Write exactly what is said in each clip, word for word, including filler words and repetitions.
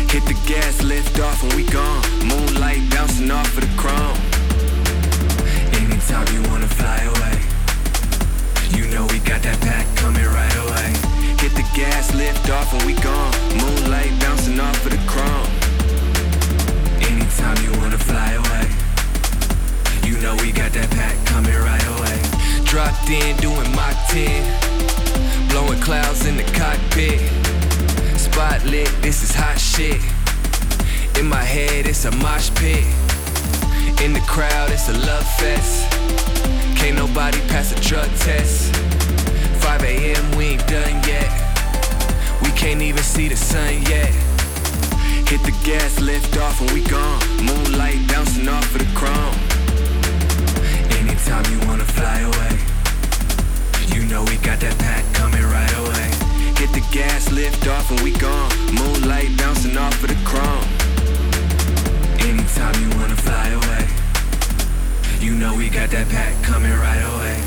Hit the gas, lift off and we gone. Moonlight bouncing off of the chrome. Anytime you wanna fly away, you know we got that pack coming right away. Hit the gas, lift off and we gone. Moonlight bouncing off of the chrome. Anytime you wanna fly away, you know we got that pack coming right away. Dropped in doing Mach ten, blowing clouds in the cockpit. Spot lit, this is hot shit. In my head it's a mosh pit. In the crowd it's a love fest. Can't nobody pass a drug test. five a.m. we ain't done yet. We can't even see the sun yet. Hit the gas, lift off and we gone. Moonlight bouncing off of the chrome. Anytime you wanna fly away, you know we got that pack coming right away. Hit the gas, lift off and we gone. Moonlight bouncing off of the chrome. Anytime you wanna fly away, you know we got that pack coming right away.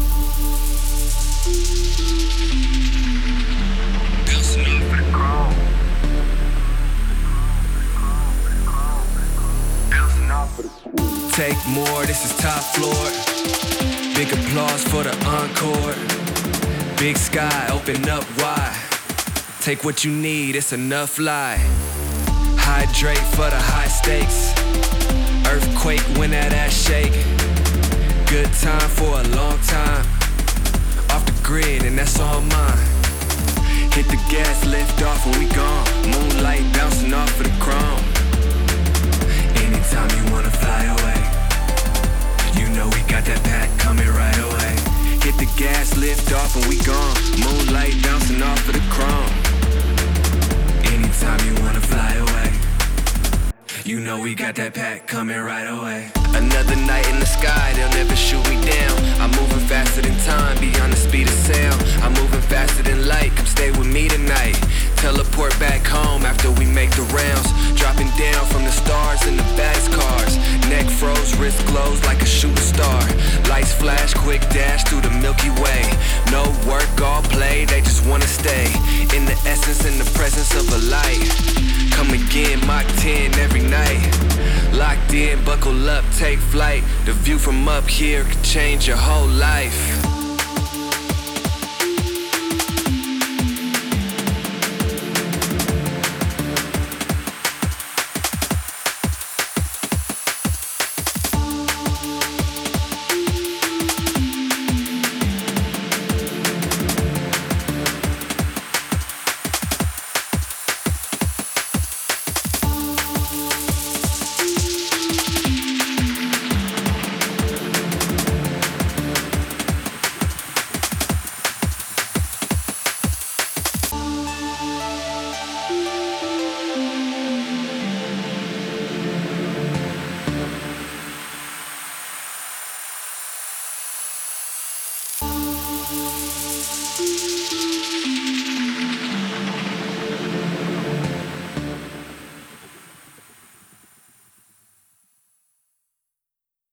Bouncing off of the chrome. Bouncing off of the chrome. Take more, this is top floor. Big applause for the encore. Big sky, open up wide. Take what you need, it's enough light. Hydrate for the high stakes. Earthquake when that ass shake. Good time for a long time. Off the grid and that's all mine. Hit the gas, lift off and we gone. Moonlight bouncing off of the chrome. Anytime you wanna fly away, you know we got that pack coming right away. Hit the gas, lift off and we gone. Moonlight bouncing off of the chrome. Anytime you wanna fly away, you know we got that pack coming right away. Another night in the sky, they'll never shoot me down. I'm moving faster than time, beyond the speed of sound. I'm moving faster than light, come stay with me tonight. Teleport back home after we make the rounds. Dropping down from the stars in the baddest cars. Neck froze, wrist glows like a shooting star. Lights flash, quick dash through the Milky Way. No work, all play, they just wanna stay in the essence and the presence of a light. Come again, Mach ten every night. Locked in, buckle up, take flight. The view from up here could change your whole life.